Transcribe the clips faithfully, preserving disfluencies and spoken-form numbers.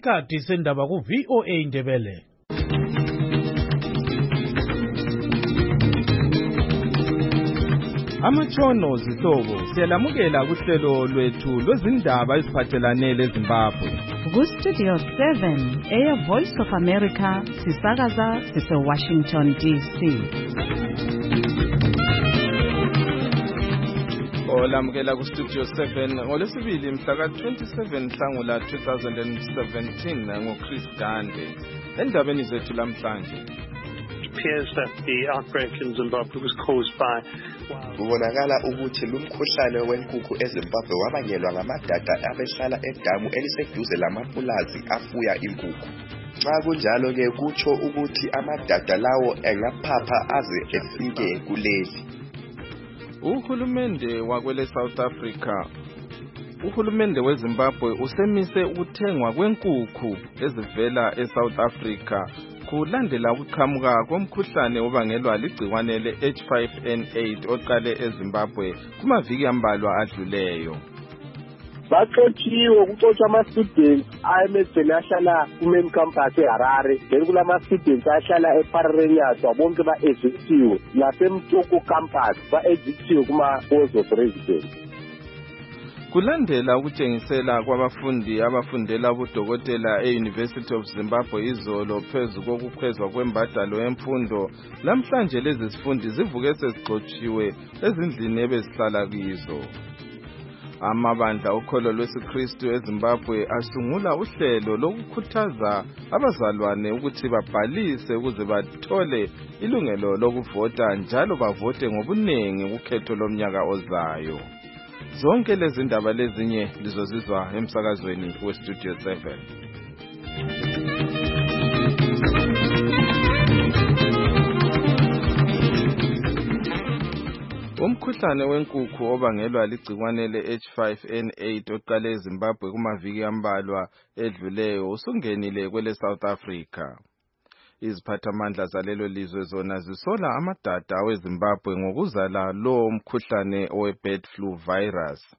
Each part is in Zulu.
Isikhathi sendaba ku V O A Ndebele. Amatshono zihlobo siyalamukela kuhlelo lwethu lwezindaba eziphathelane leZimbabwe. Ku Studio seven, Air Voice of America, sisakaza sise Washington D C. Olamukela ku Studio seven ngolesibili mhla ka twenty-seven Nhlangula twenty seventeen ngoChris Gande. Endabeni zethu lamhlanje. It appears that the outbreak in Zimbabwe was caused by kubonakala ukuthi lumkhuhlane wenkukhu eZimbabwe wabangelwa ngamadada abehlala edamu eliseduze lamapulazi afuya inkukhu. Xa kunjalo ke kutsho ukuthi amadada lawo engaphapha aze efike kuleli. Uhulumende wakwele South Africa Uhulumende weZimbabwe usemise ukuthengwa kwenkukhu ezivela eSouth Africa kulandela ukuqhamuka komkhuhlane obangelwa ligciwane le H five N eight oqale eZimbabwe kumaviki ambalwa adluleyo. Baxotshiwe kuxotsha ama-students ayemedeni ahlala ku-main campus eHarare, then kulama-students ahlala eParelanias bonke ba-ejectiwe, nasemtoko campus ba-ejectiwe kuma-halls of residence. Kulandela ukutshengisela kwabafundi abafundela ubudokotela e-University of Zimbabwe izolo phezu kokukhwezwa kwembadalo yemfundo, namhlanje lezi zifundi zivuke sezigxotshiwe ezindlini ebezihlala kizo. Amabandla okholo lwesiKristu eZimbabwe asungula uhlelo lokukhuthaza abazalwane ukuthi babhalise ukuze bathole ilungelo lokuvota njalo bavote ngobuningi ukhetho lomnyaka ozayo. Zonke lezi ndaba lezinye lizozizwa emsakazweni weStudio seven. Umkhuhlane wenkukhu obangelwa ligciwane le H five N eight oqale eZimbabwe kumaviki ambalwa edluleyo usungenile kwele South Africa. Iziphathamandla zalelo lizwe zona zisola amadada weZimbabwe ngokuzala lo mkhuhlane owe-bird flu virus.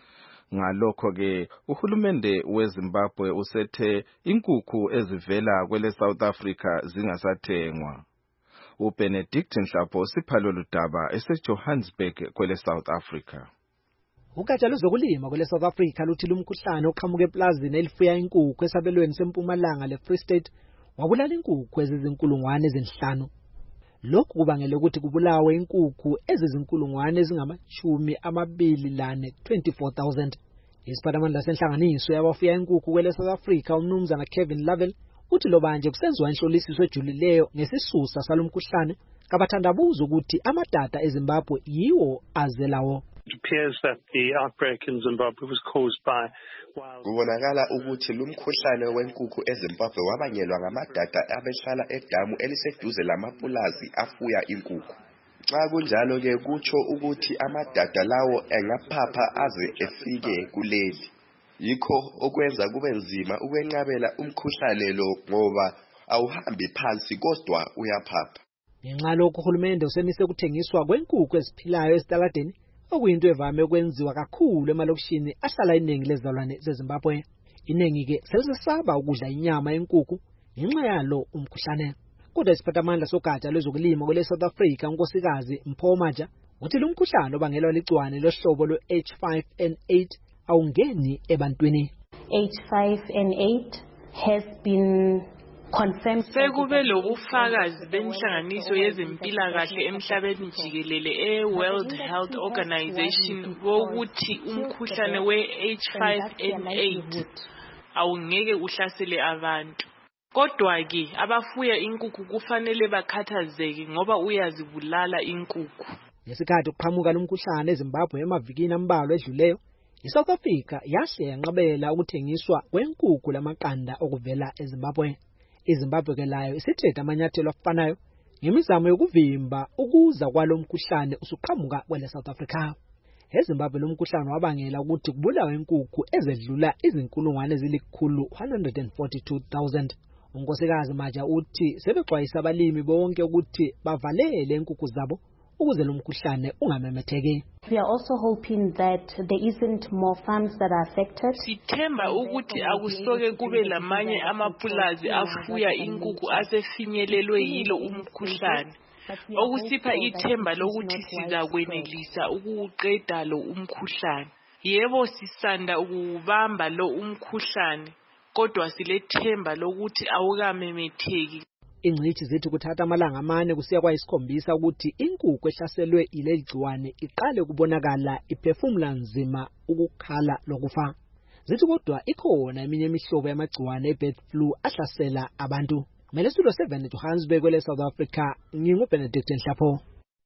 Ngalokho ke uhulumende weZimbabwe usethe inkukhu ezivela kwele South Africa zingasathengwa. uBenedict Nhlapho siphalo ludaba eseJohannesburg kwele South Africa. Ugatsha lwezokulima kwele South Africa luthi lumkhuhlane oqhamuke eplazini elifuya inkukhu esabelweni sempumalanga leFree State wabulala inkukhu ezizinkulungwane ezinhlanu. Lokhu kubangela ukuthi kubulawe inkukhu ezizinkulungwane ezingamachumi amabili lane twenty-four thousand. Isiphathamandla senhlanganiso yabafuya inkukhu kwele South Africa umnumzana Kevin Lavelle uthi lo manje kusenziwa inhlolisiso ejulileyo ngesisusa salomkhuhlane kabathandabuza ukuthi amadata eZimbabwe yiwo azelawo. It appears that the outbreak in Zimbabwe was caused by kubonakala ukuthi lumkhuhlane wenkukhu eZimbabwe wabangelwa ngamadada abehlala edamu eliseduze lamapulazi afuya inkukhu. Xa kunjalo ke kutsho ukuthi amadada lawo engaphapha aze efike kuleli. Yikho okwenza kube nzima ukwenqabela umkhuhlane lo ngoba awuhambi phansi kodwa uyaphapha. Ngenxa lokho uhulumende usemise ukuthengiswa kwenkukhu eziphilayo esitaladeni, okuyinto evame ukwenziwa kakhulu emalokishini ahlala iningi lezizalwane zeZimbabwe. Iningi ke selisesaba ukudla inyama yenkukhu ngenxa yalo umkhuhlane. Kodwa isiphathamandla sogatsha lwezokulima kwele South Africa unkosikazi Mpho Maja uthi lo mkhuhlane obangelwa ligciwane lohlobo lwe-H five N eight awungeni ebantwini. H five N eight has been confirmed. Sekube lobufakazi benhlanganiso yezempilakahle emhlabeni jikelele e-World Health Organization wokuthi umkhuhlane we-H five N eight awungeke uhlasele abantu. Kodwa ke abafuya inkukhu kufanele bakhathazeke ngoba uyazibulala inkukhu. Ngesikhathi kuqhamuka lomkhuhlane eZimbabwe emavikini ambalwa edluleyo, iSouth Africa yahle yanqabela ukuthengiswa kwenkukhu lamaqanda okuvela eZimbabwe. iZimbabwe ke layo isithethe amanyathelo afanayo ngemizamo yokuvimba ukuza kwalomkhuhlane usuqhamuka kwele South Africa. eZimbabwe lomkhuhlane wabangela ukuthi kubulawe inkukhu ezedlula izinkulungwane ezilikhulu one hundred forty-two thousand. Unkosikazi Maja uthi sebexwayisa abalimi bonke ukuthi bavalele inkukhu zabo ukuze lo mkhuhlane ungamemetheki. We are also hoping that there isn't more farms that are affected. Sithemba ukuthi akusoke kube lamanye amapulazi afuya inkukhu asefinyelelwe yilo umkhuhlane. Okusipha ithemba lokuthi sizakwenelisa ukuqeda lo umkhuhlane. Yebo sisanda ukubamba lo umkhuhlane, kodwa silethemba lokuthi awukamemetheki. Ingcithi zithi kuthatha amalanga amane kusiya kwayisikhombisa ukuthi inkukhu ehlaselwe ileli gciwane iqale kubonakala iphefumula nzima ukukhala lokufa. Zithi kodwa ikhona eminye imihlobo yamagciwane e-bird flu ahlasela abantu. Mele studio seven Johannesburg kwele South Africa, ngingu Benedict Nhlapho.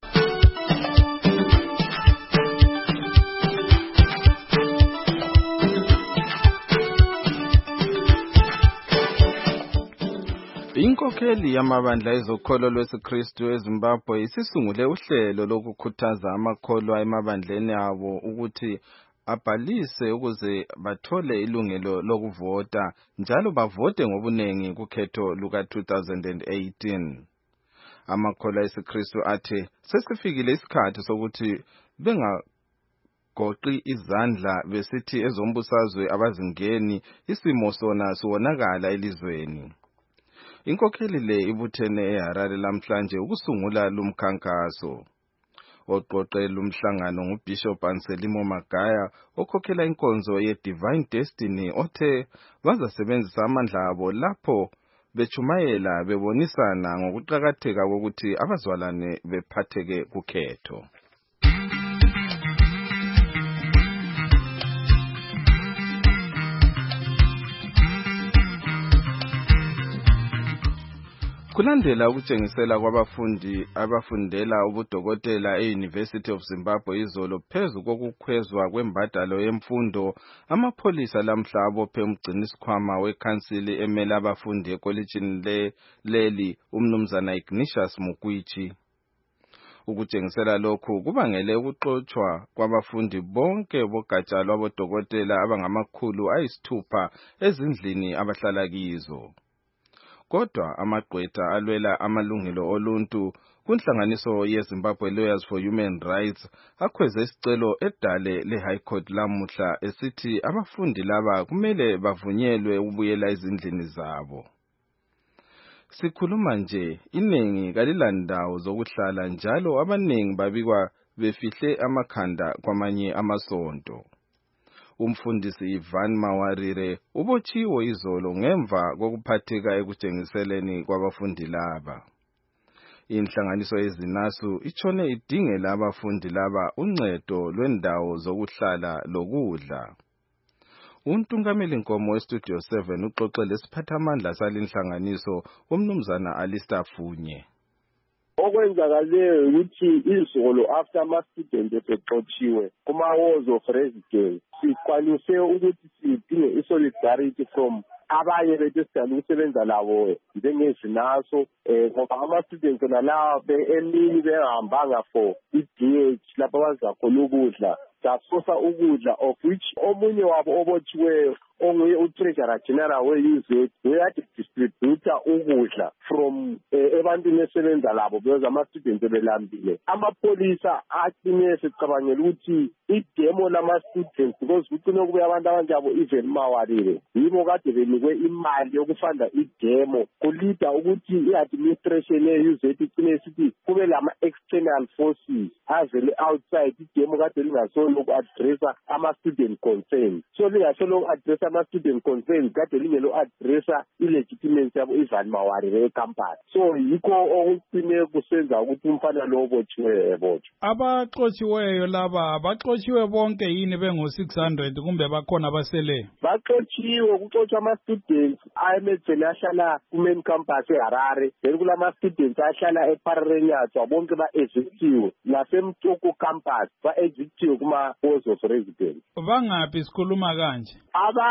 Inkokheli yamabandla ezokholo lwesiKristu eZimbabwe isisungule uhlelo lokukhuthaza amakholwa emabandleni abo ukuthi abhalise ukuze bathole ilungelo lokuvota njalo bavote ngobunengi kukhetho luka two thousand eighteen. Amakholwa esikristu athe sesifikile isikhathi sokuthi bengagoqi izandla besithi ezombusazwe abazingeni isimo sona siwonakala elizweni. Inkokheli le ibuthene eHarare lamhlanje ukusungula lumkhankaso. Oqoqela umhlangano nguBishop Anselmo Magaya okhokhela inkonzo ye-Divine Destiny othe bazasebenzisa amandla abo lapho bechumayela bebonisana ngokuqhakatheka kokuthi abazalwane bephatheke kukhetho. Kulandela ukutshengisela kwabafundi abafundela ubudokotela e-University of Zimbabwe izolo phezu kokukhwezwa kwembadalo yemfundo, amapholisa lamhla abophe umgcinisikhwama wekhansili emele abafundi ekolitshini leli umnumzana Ignatius Mukwichi. Ukutshengisela lokhu kubangele ukuxotshwa kwabafundi bonke bogatsha lwabodokotela abangamakhulu ayisithupha ezindlini abahlala kizo. Kodwa amagqwetha alwela amalungelo oluntu kunhlanganiso yeZimbabwe Lawyers for Human Rights akhweze isicelo edale le-High Court lamuhla esithi abafundi laba kumele bavunyelwe ukubuyela ezindlini zabo. Sikhuluma nje, iningi kalilandawo zokuhlala njalo abaningi babikwa befihle amakhanda kwamanye amasonto. Umfundisi Ivan Mawarire ubotshiwe izolo ngemva kokuphatheka ekutshengiseleni kwabafundi laba. Inhlanganiso yezinasu itshone idingela abafundi laba uncedo lwendawo zokuhlala lokudla. Untungameli Nkomo weStudio seven uxoxele isiphathamandla salinhlanganiso umnumzana Alistair Funye. Okwenzakaleyo ukuthi izolo after ama students esexotshiwe kuma walls of residence sikwanise ukuthi sidinge isolidarity from abanye bethu esidala ukusebenza labo njengezinaso ngoba ama students nalawa emini behambanga for i-D H lapho bazakhona ukudla sasosa ukudla of which omunye wabo obotshiweyo onguye uTreasurer General we-U Z uyade distributor ukudla from ebantwini esebenza labo because ama-students belambile. Amapholisa aqine sicabangela ukuthi idemo lama-students because kucine kube abantu abanjabo even Mawarire yibo kade benikwe imali yokufanda idemo kulida ukuthi i-administration ye-U Z icine sithi kube lama-external forces avele outside idemo kade lingasolo uku-addressa ama-student concerns. So lingasolo uku-addressa ama-student concerns kade lingelo addressa i-legitimacy yabo Ivan Mawarire ecampus. So yikho okucine kusenza ukuthi umfana lo obotshiweyo ebotshwe. Abaxotshiweyo laba baxotshiwe bonke yini bengo six hundred kumbe bakhona abasele? Baxotshiwe kuxotshwa ama-students ayemedzeni ahlala ku-main campus eHarare, then kulama-students ahlala eParrenyatwa bonke ba-evictiwe, nasemtoko campus ba-evictiwe kuma-halls of residence. Bangaphi sikhuluma kanje? Aba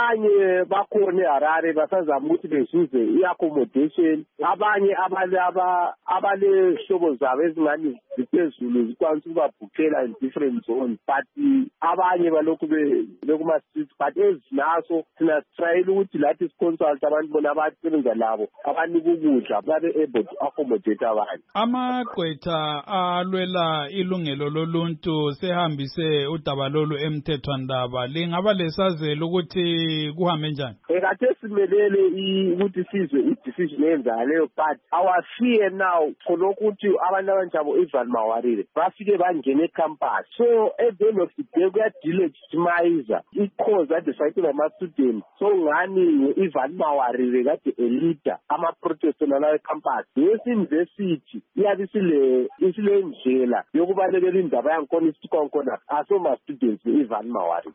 abanye bakhona eHarare basazama ukuthi bezuze i-accommodation, abanye abalaba abale hlobo zabo ezingani ziphezulu zikwanisa ukubabhukhela in different zones, but abanye balokhu bekuma-streets, but ezinaso thina sitryele ukuthi lathi siconsult abantu bona abasebenza labo abanika ukudla babe able to accommodate abantu. Amagqwetha alwela ilungelo loluntu sehambise udaba lolu emthethwandaba, lingaba lesazelo ukuthi kuhambe njani? Ekade simelele ukuthi sizwe i-decision eyenzayo leyo, but our fear now khonokho ukuthi abantu abanjabo Ivan Mawarire bafike bangene ecampus, so at the end of the day kuyadelegitimize i-cause kade sayithe nama-students. So ngani Ivan Mawarire kade elida ama-protest nalayo ecampus, yes-university iyabe isile ndlela yokubalekela indaba yankona isikonkona asoma-students be-Ivan Mawarire.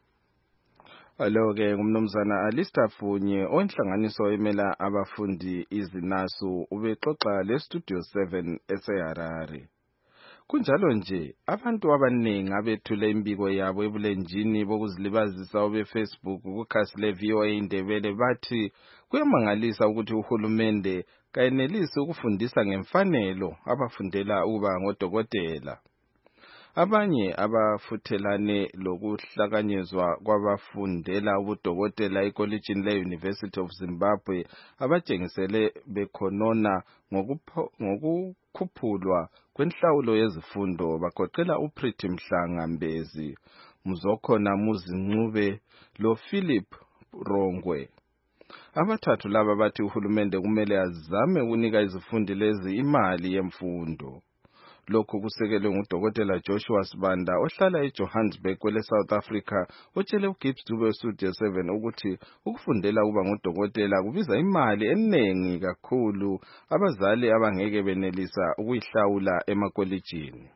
Alo-ke ngumnumzana Alistair Funye onhlanganiso emela abafundi izinasu ubexoxa le-Studio seven eseHarare. Kunjalo nje abantu abaningi abethule imbiko yabo ebulenjini bokuzilibazisa obe-Facebook kukhasi le-V O A Indebele bathi kuyamangalisa ukuthi uhulumende kayenelisi ukufundisa ngemfanelo abafundela ukuba ngodokotela. Abanye abafuthelane lokuhlakanyezwa kwabafundela ubudokotela ekolejini le-University of Zimbabwe abatshengisele bekhonona ngokukhuphulwa kwenhlawulo yezifundo bagoqela uPriti Mhlanga Mbezi, Muzokhona Muzincube loPhilip Rongwe. Abathathu laba bathi uhulumende kumele azame ukunika izifundi lezi imali yemfundo. Lokhu kusekelwe ngudokotela Joshua Sibanda ohlala eJohannesburg kwele South Africa otshele uGibbs Dube Studio seven ukuthi ukufundela ukuba ngudokotela kubiza imali eningi kakhulu abazali abangeke benelisa ukuyihlawula emakolejini.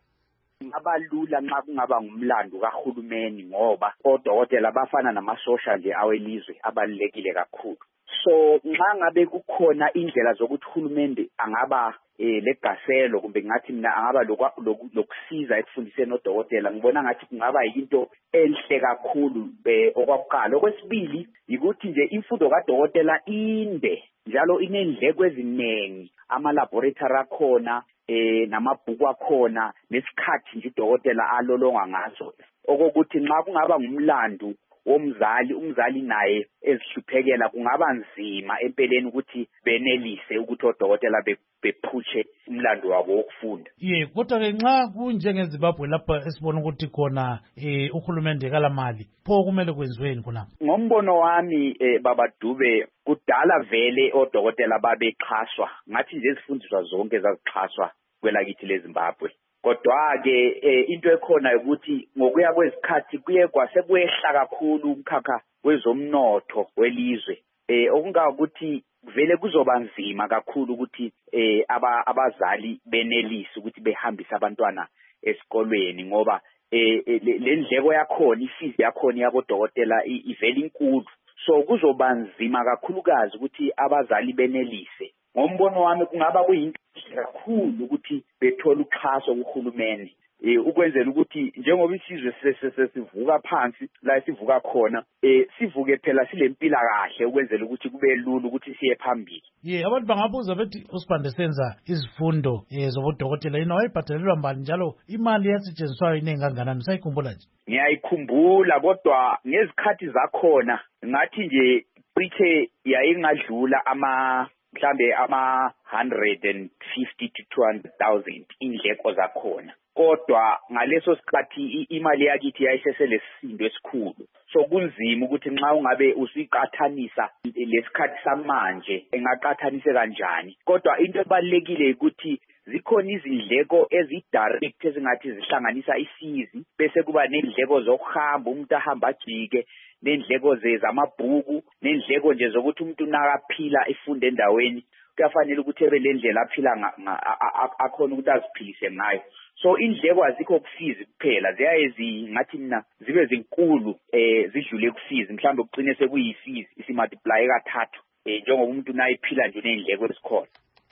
Abalula nxa kungaba ngumlando kahulumeni ngoba odokotela bafana namasosha nje awelizwe abalekile kakhulu. So nxa ngabe kukhona indlela zokuthi uhulumende angaba eh legaselo kumbe ngathi mina angaba lokusiza ekufundiseni odokotela, ngibona ngathi kungaba yinto enhle kakhulu okwakuqala. Okwesibili ukuthi nje imfundo kadokotela inde njalo inendleko eziningi, ama laboratory akhona eh namabhuku akhona nesikhathi nje udokotela alolonga ngaso, okokuthi nxa kungaba ngumlando womzali umzali naye ezihluphekela kungaba nzima empeleni ukuthi benelise ukuthi odokotela bephutshe umlando wabo wokufunda. Ye kodwa ke nxa kunjengeZimbabwe lapha esibona ukuthi khona eh uhulumende kalamali, pho kumele kwenziweni khona? Ngombono wami eh, baba Dube, kudala vele odokotela babexhaswa, ngathi nje izifundiswa zonke zazixhaswa kwelakithi leZimbabwe. Kodwa-ke into ekhona ukuthi ngokuya kwezikhathi kuye kwasekwehla kakhulu umkhakha wezomnotho welizwe, eh okungakuthi vele kuzoba nzima kakhulu ukuthi eh abazali benelise ukuthi behambise abantwana esikolweni ngoba eh le ndleko yakhona, ifizi yakhona yabodokotela ivele inkulu. So kuzoba nzima kakhulukazi ukuthi abazali benelise. Ngombono wami kungaba kuyinto kakhulu ukuthi bethola uxhaso kuhulumeni eh ukwenzela ukuthi njengoba isizwe sesivuka phansi la sivuka khona eh sivuke phela silempila kahle ukwenzela ukuthi kube lula ukuthi siye phambili. Ye abantu bangabuza bethi uSibande senza izifundo eh zobudokotela yini wayibhadalelwa mbali njalo imali yasetshenziswayo inengi kangakanani, usayikhumbula nje? Ngiyayikhumbula kodwa ngezikhathi zakhona ngathi nje cishe yayingadlula ama mhlambe ama one hundred fifty to two hundred thousand indleko zakhona, kodwa ngaleso sikhathi imali yakithi yayiseselesindo esikhulu. So kunzima ukuthi nxa ungabe usiqathanisa lesikhathi samanje engaqathanise kanjani, kodwa into ebalekile ukuthi zikhona izindleko ezidirect ezingathi zihlanganisa isizi bese kuba nendleko zokuhamba umuntu ahamba ajike, nendleko zezamabhuku, nendleko nje zokuthi umuntu nakaphila efunda endaweni kuyafanele ukuthi ebe le ndlela aphila akhona ukuthi aziphilise ngayo. So indleko azikho kufizi kuphela, ziyaye ngathi mina zibe zinkulu eh zidlule kufizi, mhlawumbe kucine sekuyisizi isimultiply kathathu eh njengoba umuntu nayiphila nje nendleko esikhona.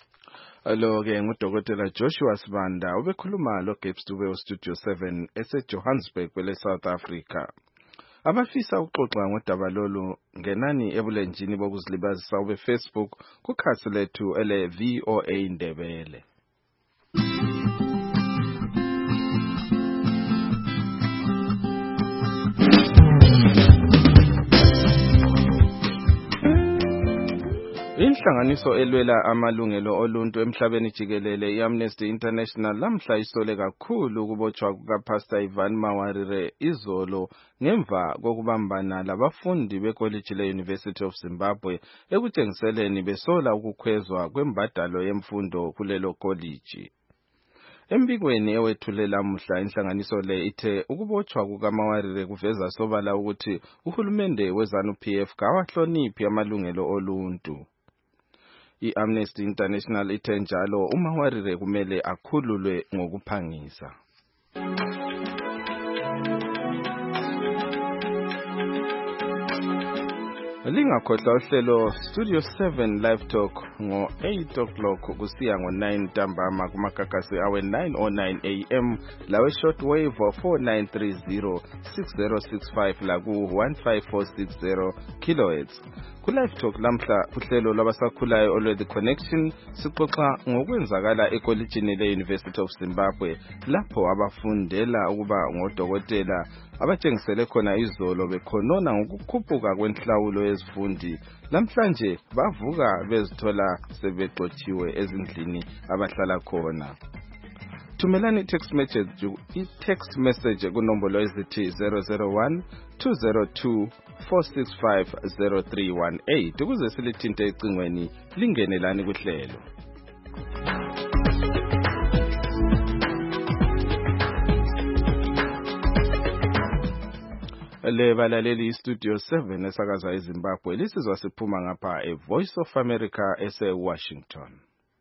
Alo-ke ngudokotela Joshua Sibanda ubekhuluma lo Gibbs Dube Studio seven eseJohannesburg kwele South Africa. Abafisa ukuxoxa ngodaba lolu ngenani ebulenjini bokuzilibazisa ube Facebook kukhasi lethu ele V O A Ndebele. Inhlanganiso elwela amalungelo oluntu emhlabeni jikelele iAmnesty International lamhla isole kakhulu ukubotshwa kukaPastor Ivan Mawarire izolo ngemva kokubambana labafundi bekolege le-University of Zimbabwe ekutshengiseleni besola ukukhwezwa kwembadalo yemfundo kulelo college. Embikweni ewethulela mhla inhlanganiso le ithe ukubotshwa kukaMawarire kuveza sobala ukuthi uhulumende weZANU-P F kawahloniphi amalungelo oluntu. I-Amnesty International ithe njalo uMawarire kumele akhululwe ngokuphangisa. Lingakhohlwa uhlelo Studio seven Live Talk ngo eight o'clock kusiya ngo nine ntambama kumakakasi awe nine oh nine A M lawe shortwave four nine three zero six zero six five la ku one five four six zero kilohertz. Ku Live Talk lamhla uhlelo lwabasakhulayo olwe The Connection sixoxa ngokwenzakala ekollegini le-University of Zimbabwe lapho abafundela ukuba ngodokotela abatshengisele khona izolo bekhonona ngokukhuphuka kwenhlawulo yezifundi namhlanje bavuka bezithola sebexotshiwe ezindlini abahlala khona. Thumelani text message i-text message kunombolo ezithi zero zero one two zero two four six five zero three one eight ukuze silithinte ecingweni lingenelani kuhlelo. Le balaleli Studio seven esakaza eZimbabwe lisizwa siphuma ngapha e Voice of America ese Washington.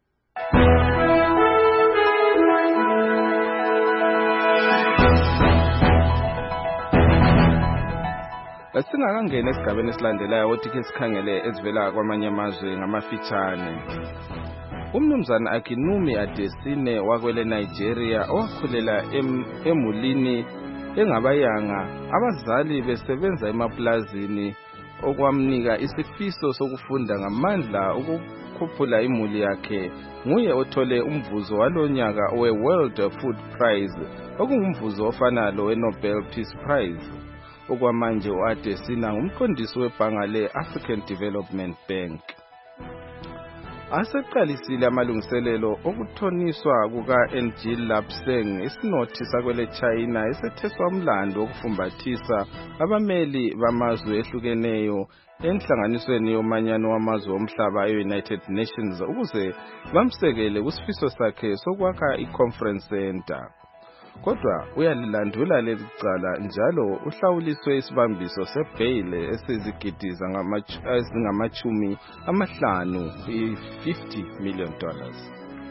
Singakangena esigabeni esilandelayo othi ke sikhangele ezivela kwamanye amazwe ngamafitshane. Umnumzana Akinwumi Adesina wakwele Nigeria owakhulela em, emulini engabayanga abazali besebenza emaplazini okwamnika isifiso sokufunda ngamandla ukukhuphula imuli yakhe. Nguye othole umvuzo walonyaka we World Food Prize okungumvuzo ofana lo Nobel Peace Prize. Okwamanje uAdesina ngumqondisi webhanga le-African Development Bank. Aseqalisile amalungiselelo okuthoniswa kuka-N G Lapseng isinothi sakwele China esetheswa umlando okufumbathisa abameli bamazwe ehlukeneyo enhlanganisweni yomanyano wamazwe omhlaba e-United Nations ukuze bamsekele kusifiso sakhe sokwakha i-conference center. Kodwa uyalilandula lelicala njalo uhlawuliswe isibambiso sebail esizigidiza ngamachumi amahlanu fifty million dollars.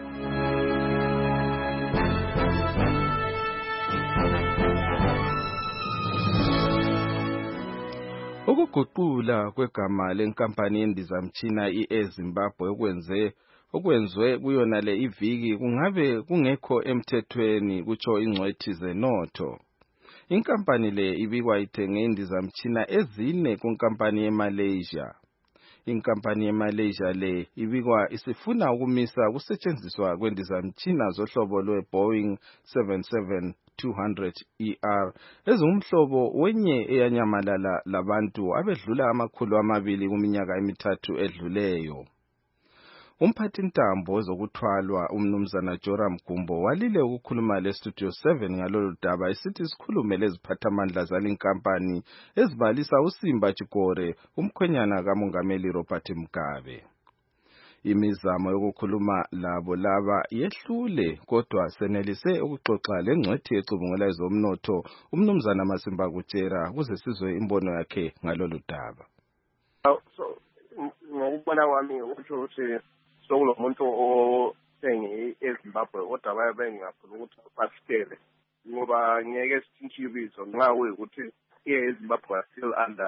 Ukuguqula kwegama lenkampani yendizamtshina i-eZimbabwe okwenze okwenzwe kuyona le iviki kungabe kungekho emthethweni kutsho ingcwethi zenotho. Inkampani le ibikwa ithenge indizamtshina ezine kunkampani yeMalaysia. Inkampani yeMalaysia le ibikwa isifuna ukumisa kusetshenziswa kwendizamtshina zohlobo lwe-Boeing seven seven two hundred E R ezingumhlobo wenye eyanyamalala labantu abedlula amakhulu amabili kuminyaka emithathu edluleyo. Umphathintambo wezokuthwalwa umnumzana Joram Gumbo walile ukukhuluma leStudio seven ngalolu daba esithi sikhulume leziphathamandla zalinkampani ezibalisa uSimba Chikore umkhwenyana kamongameli Robert Mugabe. Imizamo yokukhuluma labo laba yehlule kodwa senelise ukuxoxa lengcwethi ecubungula ezomnotho umnumzana Masimba Kutshera kuze sizwe imbono yakhe ngalolu daba. So ngokubona kwami ukusho ukuthi sokulomuntu othenge eZimbabwe kodwa bayabe ngafuna ukuthi basitele ngoba ngeke sithintshe ibizo nxa kuyikuthi eZimbabwe are still under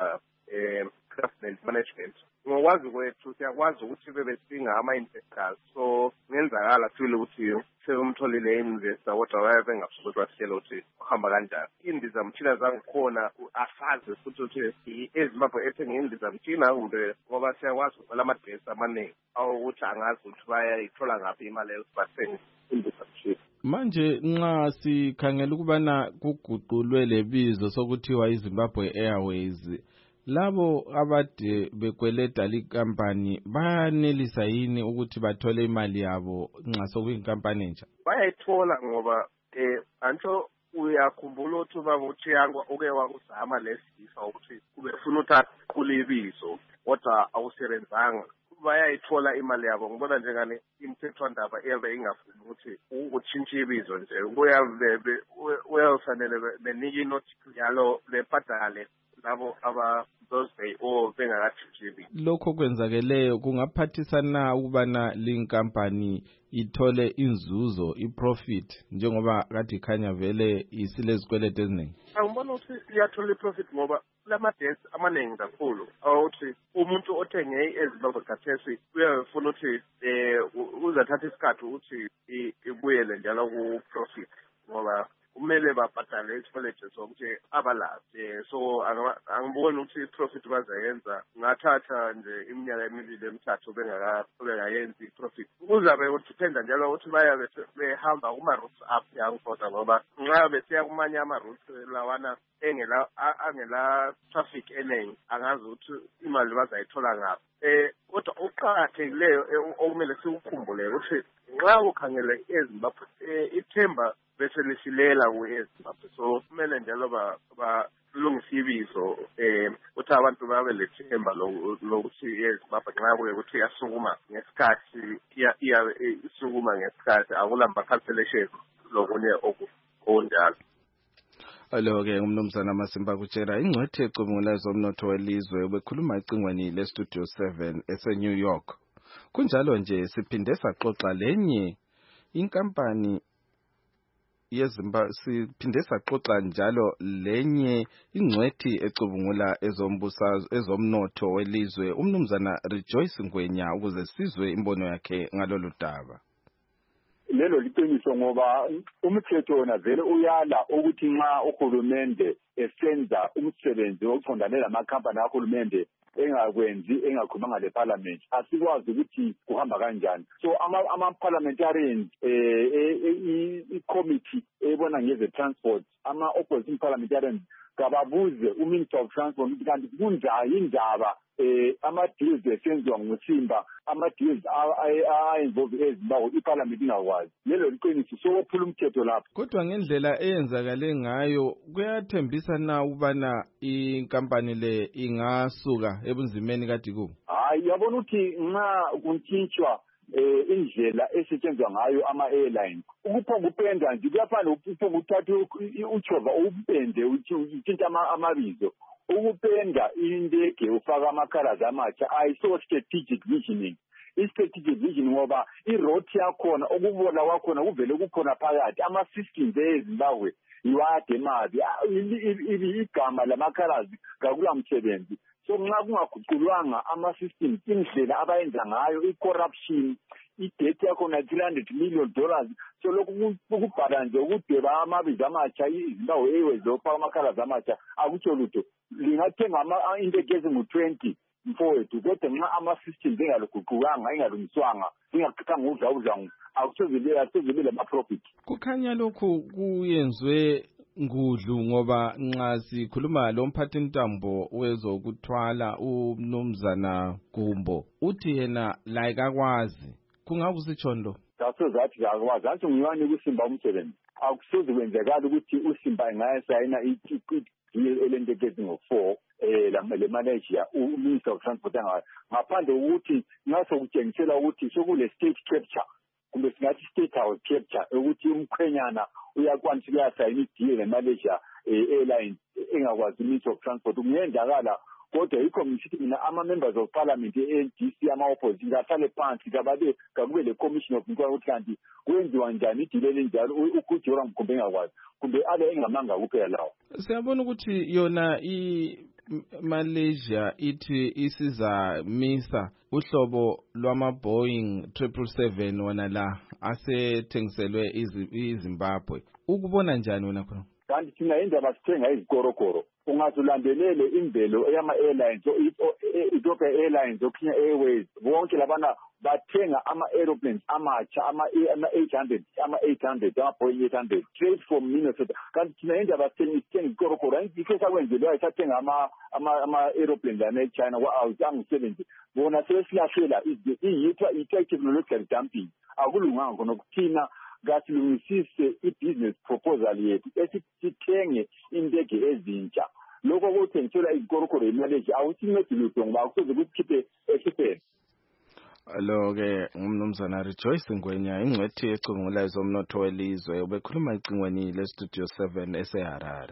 um craftsman management. Ngokwazi kwethu siyakwazi ukuthi bebesinga ama-investors, so ngenzakala sibile ukuthi sebemtholile i-investor kodwa waye engafuni wasitshela ukuthi uhamba kanjani. Indizamtshina zangikhona asazi futhi ukuthi eZimbabwe ethenge indizamtshina kumbe ngoba siyakwazi ukuvela amadresi amaningi awukuthi angazi ukuthi bayayithola ngaphi imali yokubathenga indizamtshina. Manje nxa sikhangela ukubana kuguqulwe lebizo sokuthiwa iZimbabwe Airways, labo abade bekweleta likampani bayanelisa yini ukuthi bathole imali yabo nxa sokuyinkampani entsha? Bayayithola ngoba eh anto uyakhumbula ukuthi baba uthi yangwa uke wakuzama lesifo ukuthi kube ufuna uthatha kulebizo kodwa awusebenzanga. Bayayithola imali yabo. Ngibona njengani imthethwandaba iyabe ingafuni ukuthi utshintshe ibizo nje. Uyabe uyafanele benike inothi yalo lebhadale labo aba those day or bengakathibi. Lokho kwenzakeleyo kungaphathisana ukubana linkampani ithole inzuzo iprofit njengoba kade ikhanya vele isilezikwelete eziningi. Angibona ukuthi iyathola iprofit ngoba lamadesk amaningi kakhulu awuthi umuntu othenge eZimbabwe kathesi uyafuna ukuthi eh uzathatha isikhathi ukuthi ibuyele njalo ku profit ngoba kumele babhadale isikwelete sokuthi abalazi. So angiboni ukuthi profit bazayenza ngathatha nje iminyaka emibili emithathu bengakayenzi profit. Kuzabe kuthenda njalo ukuthi bayabe behamba kuma routes up yangifoda ngoba nxa besiya kumanye ama routes lawana engela angela traffic eningi angazi ukuthi imali bazayithola ngaphi. Eh kodwa uqhakathekileyo okumele sikukhumbule ukuthi nxa ukhangele eZimbabwe ithemba bese lisilela kuyeZimbabwe, so kumele njalo balungise ibizo eh ukuthi abantu babe lethemba lokuthi eZimbabwe nxa kuye ukuthi iyasukuma ngesikhathi iya isukuma ngesikhathi akulamba cancellation lokunye okunjalo. Alo-ke umnumzana Masimba kutshela ingcwethi ecubungula zomnotho welizwe ubekhuluma ecingweni leStudio seven ese-New York. Kunjalo nje siphinde saxoxa lenye inkampani yeZimbabwe, siphinde saxoxa njalo lenye ingcwethi ecubungula ezombusazwe ezomnotho welizwe umnumzana Rejoice Ngwenya ukuze sizwe imbono yakhe ngalolu daba. Lelo liqiniso ngoba umthetho wona vele uyala ukuthi nxa uhulumende esenza umsebenzi oqondane lamakhampani kahulumende engakwenzi engakhulumanga leParliament asikwazi ukuthi kuhamba kanjani. So ama ama parliamentarians eh i-committee ebona ngeze transport ama opposition parliamentarians kababuze uMinister of Transport kanti kunjani indaba eh ama deals esenziwa ngoSimba ama deals a involve eZimbabwe iParliament ingakwazi. Lelo liqiniso sokuphula umthetho lapho. Kodwa ngendlela eyenzakale ngayo kuyathembisa na ubana inkampani le ingasuka ebunzimeni kade ku. Hayi yabona ukuthi nxa kuntshintshwa eh indlela esetshenzwa ngayo ama airlines ukuphonga upenda nje kuyafana ukuphonga uthatha uchova upende utshintsha amabizo ukupenda indege ufaka amakarazi amatsha ayiso strategic visioning. I-strategic vision ngoba i-route yakhona okubola kwakhona kuvele kukhona phakathi ama-systems eZimbabwe iwade mabi igama lamakarazi kakula msebenzi. So nxa kungaguqulwanga ama-systems indlela abayenza ngayo i-corruption i-debt yakhona three hundred million dollars so lokhu ukubhala nje ukudweba amabizo amatsha iZimbabwe Airways lokufaka amakarazi amatsha akutsho lutho lingathenga indege ezingu-twenty mfowethu kodwa nxa ama-systems engaluguqukanga engalungiswanga ingaqithanga udlawudlangu akusezibela asezibela ama-profit. Kukhanya lokhu kuyenzwe ngudlu ngoba nxa sikhuluma lo mphathintambo wezokuthwala umnumzana Gumbo uthi yena la kakwazi kungakusitshondo kasozathi kakwazi athi ngiyani kuSimba umsebenzi akusoze kwenzekala ukuthi uSimba engayisayina i-deal elendekezi ngo-four eh la manager uMinister of Transport ngaphandle ukuthi ngaso kutshengisela ukuthi sokule state capture kumbe singathi state house capture ukuthi umkhwenyana uyakwanisa ukuyasayina i-deal neMalaysia Airlines engakwazi uMinister of Transport kungenzakala kodwa yikho ngisithi mina ama-members of parliament e-A N D C ama-opposition kahlale phansi kababe kakube le commission of inquiry ukuthi kanti kwenziwa njani idilele njalo ukuthi yora kumbe engakwazi kumbe abe engamanga kuphela lawo. Siyabona ukuthi yona i-Malaysia ithi isiza misa uhlobo lwama-Boeing triple seven wona la asethengiselwe iZimbabwe. Ukubona njani wena khona? Kanti thina indaba sithenga izikorokoro ungazulandelele imvelo eyama-airlines Ethiopia Airlines oKenya Airways bonke labana bathenga ama-aeroplanes amatsha ama-eight hundred ama-eight hundred ama-Boeing eight hundred straight from Minnesota. Kanti thina indaba sithenga izikorokoro yikho sakwenzelwayo sathenga ama-aeroplanes lana eChina angu-seventy bona sebesilahlela i-technological dumping. Akulunganga khona ukuthina kasilungisise i-business proposal yethu esithenge indege ezintsha. Lokho kuthengiselwa izikorokoro eMalaysia awusincedi lutho ngoba akusoze kusikhiphe ekhipheni. Lo-ke ngumnumzana Rejoice Ngwenya ingcwethi ecungulayo zomnotho welizwe ubekhuluma icingweni le-Studio seven eseHarare.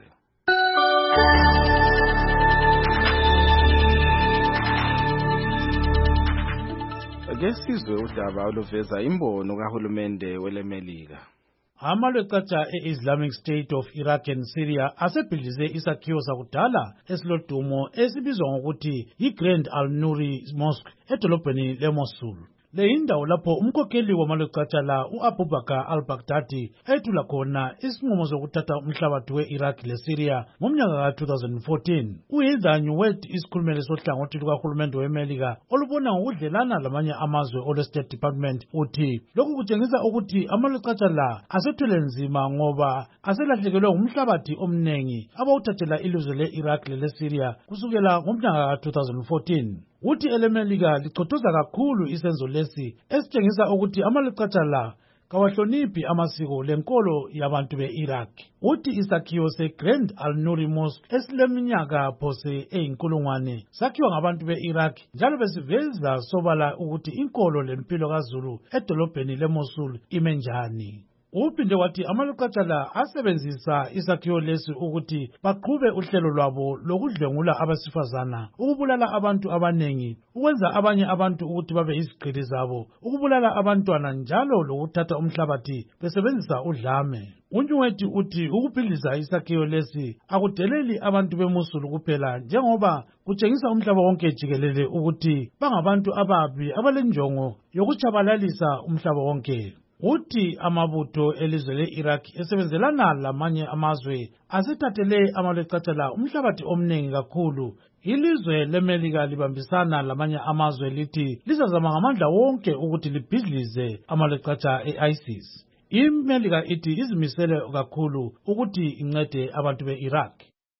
Ake sizwe udaba oluveza imbono kahulumende weleMelika. Amalwekatsha e-Islamic State of Iraq and Syria asebhidlize isakhiwo sakudala esilodumo esibizwa ngokuthi yi-Grand Al-Nuri Mosque edolobheni leMosul. Le yindawo lapho umkhokheli wamalwekatsha la u-Abubakar al-Baghdadi ethula khona isinqumo sokuthatha umhlabathi we-Iraq le-Syria ngomnyaka ka two thousand fourteen. U-Heather Nauert isikhulumeli sohlangothi lukahulumende weMelika olubona ngokudlelana lamanye amazwe olwe-State Department uthi lokhu kutshengisa ukuthi amalwekatsha la asethwele nzima ngoba aselahlekelwe ngumhlabathi omningi abawuthathela ilizwe le-Iraq lele-Syria kusukela ngomnyaka ka two thousand fourteen. Uthi eleMelika lichothoza kakhulu isenzo lesi esitshengisa ukuthi amalwekatsha la kawahloniphi amasiko lenkolo yabantu be-Iraq. Uthi isakhiwo se-Grand Al-Nuri Mosque esileminyaka phose eyinkulungwane sakhiwa ngabantu be-Iraq njalo besiveza sobala ukuthi inkolo lempilo kaZulu edolobheni leMosul ime njani. Uphinde wathi amalwekatsha la asebenzisa isakhiwo lesi ukuthi baqhube uhlelo lwabo lokudlengula abasifazana, ukubulala abantu abanengi, ukwenza abanye abantu ukuthi babe izigqili zabo, ukubulala abantwana njalo lokuthatha umhlabathi besebenzisa udlame. Unyuwethi uthi ukuphilisa isakhiwo lesi akudeleli abantu beMosul kuphela njengoba kutshengisa umhlaba wonke jikelele ukuthi bangabantu ababi abalenjongo yokuchabalalisa umhlaba wonke. Uthi amabutho elizwe le-Iraq esebenzelana lamanye amazwe asethathele amalwekatsha la umhlabathi omningi kakhulu. Ilizwe leMelika libambisana lamanye amazwe lithi lizazama ngamandla wonke ukuthi libhidlize amalwekatsha e-ISIS. IMelika ithi izimisele kakhulu ukuthi incede abantu be-Iraq.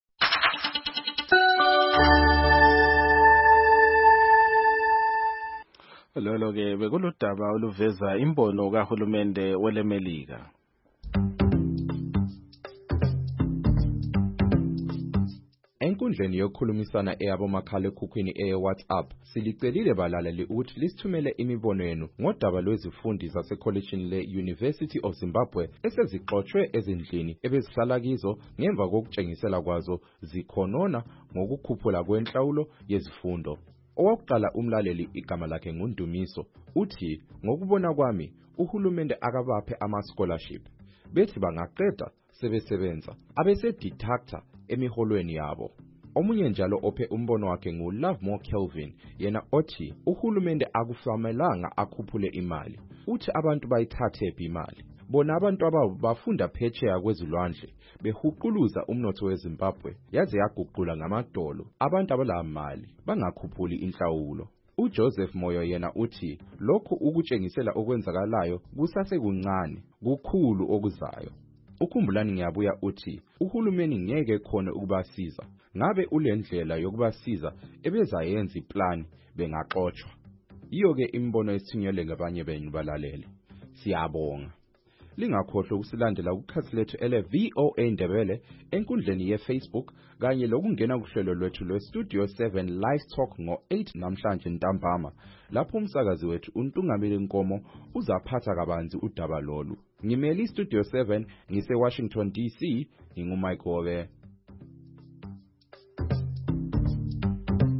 Lolo-ke bekuludaba oluveza imbono kahulumende weleMelika. Enkundleni yokukhulumisana eyabomakhalekhukhwini eye-WhatsApp silicelile balaleli ukuthi lisithumele imibono yenu ngodaba lwezifundi zasekolishini le-University of Zimbabwe esezixoxwe ezindlini ebezihlala kizo ngemva kokutshengisela kwazo zikhonona ngokukhuphula kwenhlawulo yezifundo. Owakuqala umlaleli igama lakhe nguNdumiso uthi ngokubona kwami uhulumende akabaphe ama-scholarship bethi bangaqeda sebesebenza abese-deductor emiholweni yabo. Omunye njalo ophe umbono wakhe nguLovemore Kelvin yena othi uhulumende akufamelanga akhuphule imali uthi abantu bayithathe imali. Bona abantu ababo bafunda phetsheya kwezilwandle behuquluza umnotho weZimbabwe yaze yaguqula ngamadolo abantu abalamali bangakhuphuli inhlawulo. uJoseph Moyo yena uthi lokhu ukutshengisela okwenzakalayo kusase kuncane kukhulu okuzayo. Ukhumbulani ngiyabuya uthi uhulumeni ngeke khona ukubasiza ngabe ulendlela yokubasiza ebezayenza iplan bengaxoxwa. Iyo ke imbono esithunyelwe ngabanye benu balalele. Siyabonga. Lingakhohlwa ukusilandela ukhathi lethu ele V O A Ndebele enkundleni yeFacebook kanye lokungena kuhlelo lwethu lweStudio seven Live Talk ngo eight namhlanje ntambama lapho umsakazi wethu uNtungameli Nkomo uzaphatha kabanzi udaba lolu. Ngimeli iStudio seven ngise Washington D C, nginguMike Hobe.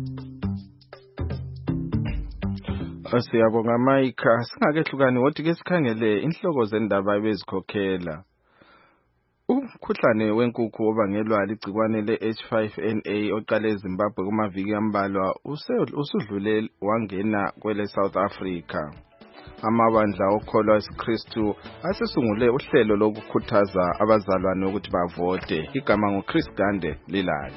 Siyabonga Mike, singakehlukani wothi ke sikhangele inhloko zendaba ebezikhokhela. Umkhuhlane wenkukhu obangelwa ligcikwane le-H five N A oqale eZimbabwe kumaviki ambalwa usudlule wangena kwele South Africa. Amabandla okholwa isiKristu asesungule uhlelo lokukhuthaza abazalwane ukuthi bavote. Igama nguChris Gande Lilali.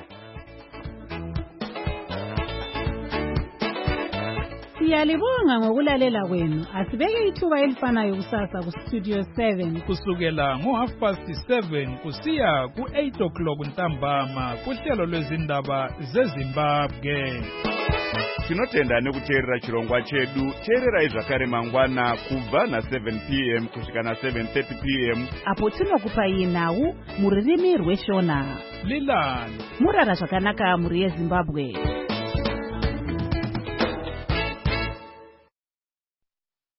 Siyalibonga ngokulalela kwenu. Asibeke ithuba elifanayo kusasa ku Studio seven kusukela ngo half past seven kusiya ku eight o'clock ntambama kuhlelo lwezindaba zeZimbabwe. Tinotenda nekuteerera chirongwa chedu. Teererai zvakare mangwana kubva na seven p m kusvika na seven thirty p m apo tinokupai nhau muririmi rweshona. Lilani murara zvakanaka muri yeZimbabwe.